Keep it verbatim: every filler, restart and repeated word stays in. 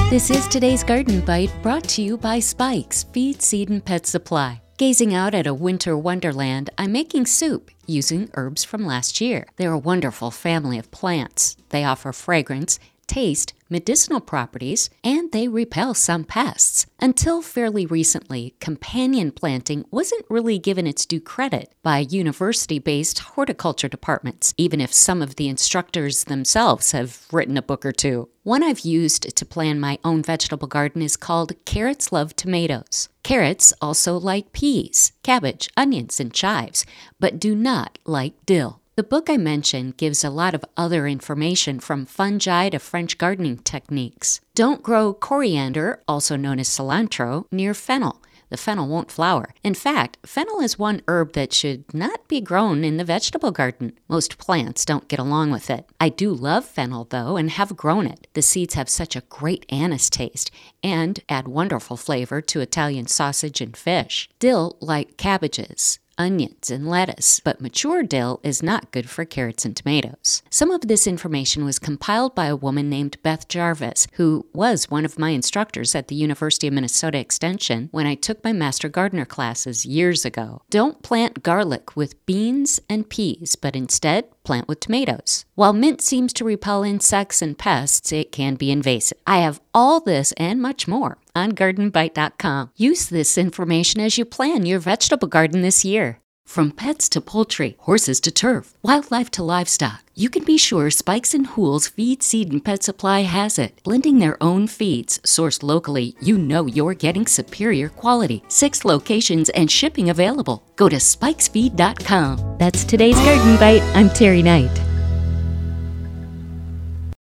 This is today's Garden Bite, brought to you by Spike's Feed, Seed, and Pet Supply. Gazing out at a winter wonderland, I'm making soup using herbs from last year. They're a wonderful family of plants. They offer fragrance, taste, medicinal properties, and they repel some pests. Until fairly recently, companion planting wasn't really given its due credit by university-based horticulture departments, even if some of the instructors themselves have written a book or two. One I've used to plan my own vegetable garden is called Carrots Love Tomatoes. Carrots also like peas, cabbage, onions, and chives, but do not like dill. The book I mentioned gives a lot of other information from fungi to French gardening techniques. Don't grow coriander, also known as cilantro, near fennel. The fennel won't flower. In fact, fennel is one herb that should not be grown in the vegetable garden. Most plants don't get along with it. I do love fennel, though, and have grown it. The seeds have such a great anise taste and add wonderful flavor to Italian sausage and fish. Dill like cabbages, onions, and lettuce, but mature dill is not good for carrots and tomatoes. Some of this information was compiled by a woman named Beth Jarvis, who was one of my instructors at the University of Minnesota Extension when I took my Master Gardener classes years ago. Don't plant garlic with beans and peas, but instead plant with tomatoes. While mint seems to repel insects and pests, it can be invasive. I have all this and much more on garden bite dot com. Use this information as you plan your vegetable garden this year. From pets to poultry, horses to turf, wildlife to livestock, you can be sure Spikes and Hoole's Feed, Seed, and Pet Supply has it. Blending their own feeds, sourced locally, you know you're getting superior quality. Six locations and shipping available. Go to spikes feed dot com. That's today's Garden Bite. I'm Terry Knight.